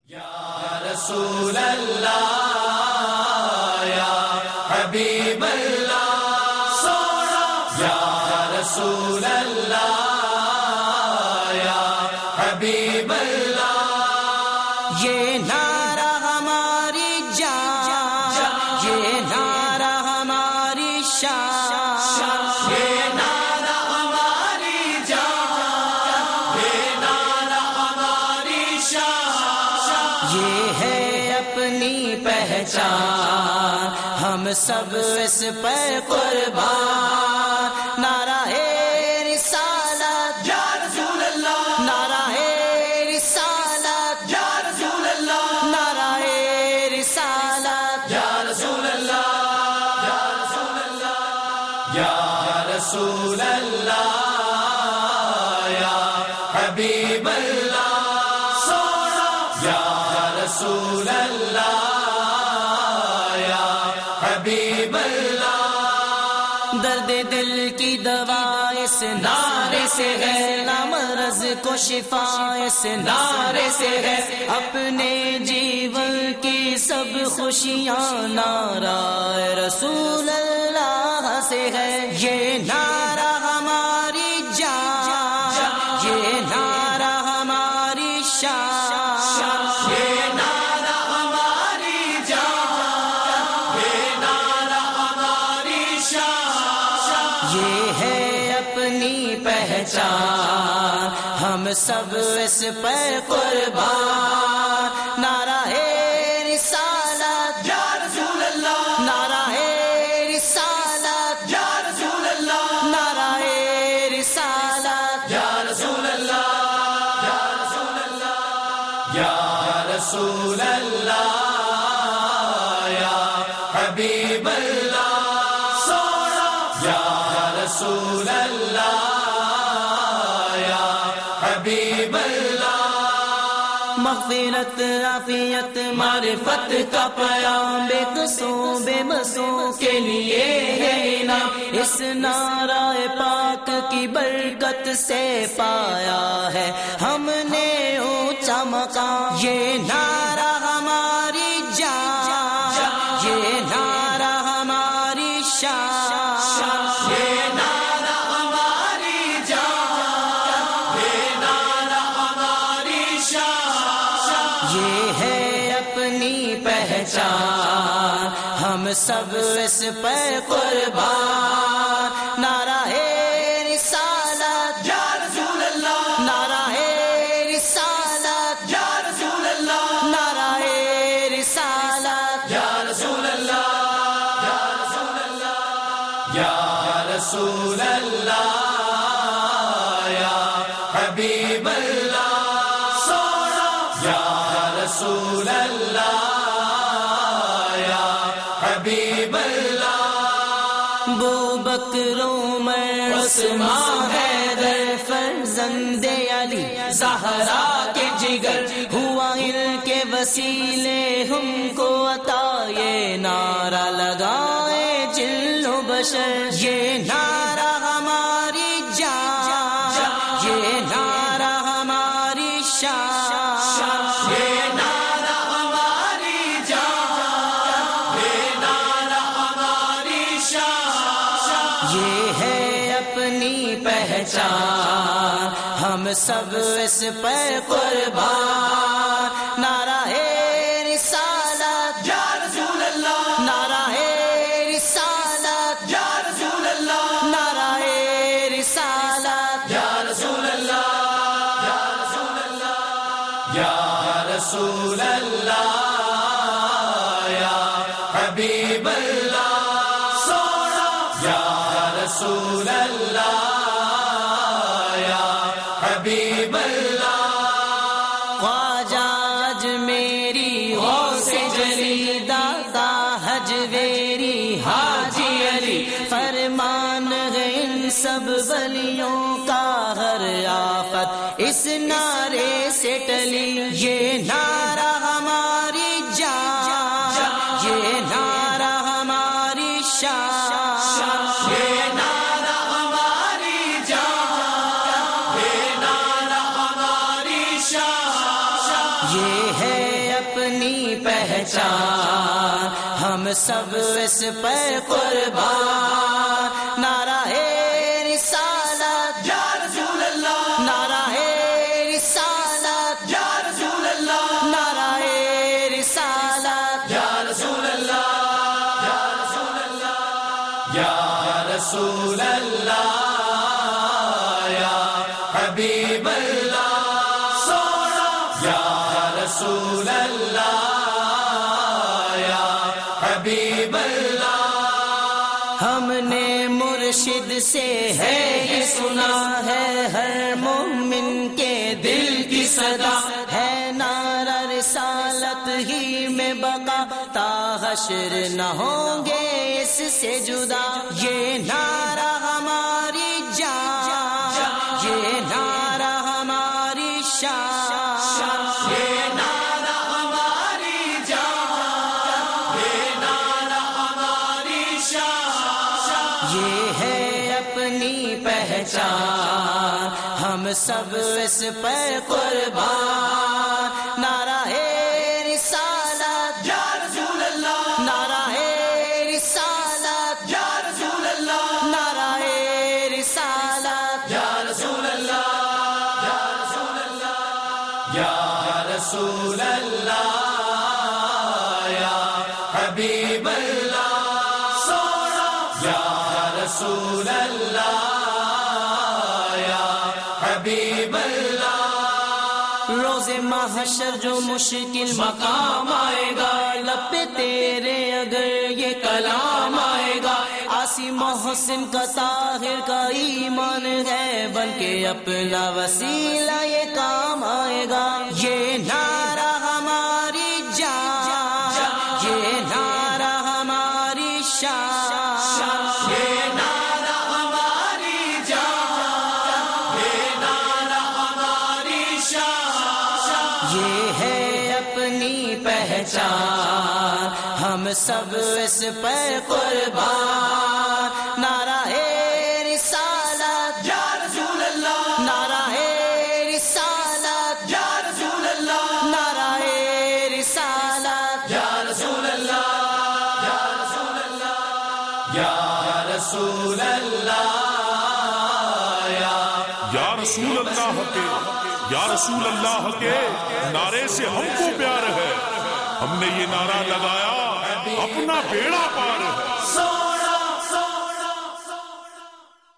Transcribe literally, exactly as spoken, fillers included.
یا رسول اللہ یا حبیب اللہ سونا یا رسول اللہ یا حبیب اللہ یہ نعرہ ہماری جان، یہ نعرہ ہماری شان، یہ نعرہ ہماری جان، یہ نعرہ ہماری شان، یہ ہے اپنی پہچان، ہم سب اس پہ قربان۔ نعرہ رسالت یا رسول اللہ نعرہ رسالت یا رسول اللہ نعرہ رسالت یا رسول اللہ یا رسول اللہ یا رسول اللہ یا حبیب اللہ سونا یا رسول اللہ یا حبیب اللہ درد دل کی دوا اس نعرے سے ہے، مرض کو شفا اس نعرے سے ہے، اپنے جیون کی سب خوشیاں نعرہ رسول اللہ سے ہے۔ یہ نعرہ ہماری جان، یہ نعرہ ہماری شان، یہ نعرہ ہماری جان، یہ نعرہ ہماری شان، یہ ہے اپنی پہچان، ہم سب اس پہ قربان۔ نعرہ رسالت یا رسول اللہ نعرہ رسالت یا رسول اللہ نعرہ رسالت یا رسول اللہ یا رسول اللہ یا رسول اللہ یا حبیب اللہ سونا یا رسول اللہ یا حبیب اللہ مغفرت عافیت معرفت کا پیام بے قصوں بے بسوں کے لیے ہے انعام، اس نعرہ پاک کی برکت سے پایا ہے ہم نے اونچا مقام۔ یہ نعرہ ہماری جان، یہ نعرہ ہماری شان، یہ نعرہ ہماری جان، یہ نعرہ ہماری شان، یہ ہے اپنی پہچان، ہم سب اس پہ قربان۔ نعرہ رسالت یا رسول اللہ نعرہ رسالت یا رسول اللہ نعرہ رسالت یا رسول اللہ یا رسول اللہ یا رسول اللہ یا حبیب اللہ سونا یا رسول اللہ یا حبیب اللہ بو بکر عمر عثمان حیدر فرزند علی زہرا کے جگر ہوا ان کے وسیلے ہم کو عطا، یہ نعرہ لگائے جن و بشر۔ یہ نعرہ ہماری جان، یہ نعرہ ہماری شان، یہ نعرہ ہماری جان، یہ نعرہ ہماری شان، یہ ہے اپنی پہچان، ہم سب اس پہ قربان۔ نعرہ رسالت یا رسول اللہ نعرہ رسالت یا رسول اللہ نعرہ رسالت یا رسول اللہ یا رسول اللہ یا رسول اللہ یا حبیب اللہ سونا یا رسول اللہ یا حبیب اللہ خواجہ اجمیری غوث جلی داتا حجویری حاجی علی، فرمان ہے ان سب ولیوں کا ہر آفت اس نعرے سے ٹلی۔ یہ نعرہ ہماری جان، یہ نعرہ ہماری شان، یہ نعرہ ہماری جان، یہ نعرہ ہماری شان، یہ ہے اپنی پہچان، ہم سب اس پر قربان، نعرہ رسالت یا رسول اللہ، نعرہ رسالت یا رسول اللہ، نعرہ رسالت یا رسول اللہ، یا رسول اللہ، یا رسول اللہ، یا حبیب اللہ سونا، یا رسول اللہ، یا حبیب اللہ۔ ہم نے مرشد سے ہے یہ سنا ہے، ہر مومن کے دل کی صدا ہے، نعرہ رسالت ہی میں بقا، تا حشر نہ ہوں گے اس سے جدا، یہ نعرہ ہماری جان، یہ نعرہ ہماری شان، یہ نعرہ ہماری جان، یہ نعرہ ہماری شان، یہ ہے اپنی پہچان، ہم سب اس پر قربان، نعرہ رسالت یا رسول اللہ، نعرہ رسالت یا رسول اللہ، نعرہ رسالت یا رسول اللہ، یا رسول اللہ، یا رسول اللہ، یا حبیب اللہ سونا، یا رسول اللہ، یا حبیب اللہ۔ روز محشر جو مشکل مقام آئے گا، لب پہ تیرے اگر یہ کلام آئے گا، آسی محسن کا طاہر کا ایمان ہے، بن کے اپنا وسیلہ یہ کام آئے گا، یہ نعرہ ہماری جان، یہ نعرہ ہماری شان، یہ نعرہ ہماری جان، یہ نعرہ ہماری شان، یہ ہے اپنی پہچان، ہم سب اس پر قربان، نعرہ رسالت یا رسول اللہ، نعرہ رسالت یا رسول اللہ، نعرہ رسالت یا رسول اللہ، یا رسول اللہ، یا رسول اللہ، یا رسول اللہ کے یا رسول اللہ کے نعرے سے ہم کو پیار ہے، ہم نے یہ نعرہ لگایا اپنا بیڑا پار ہے۔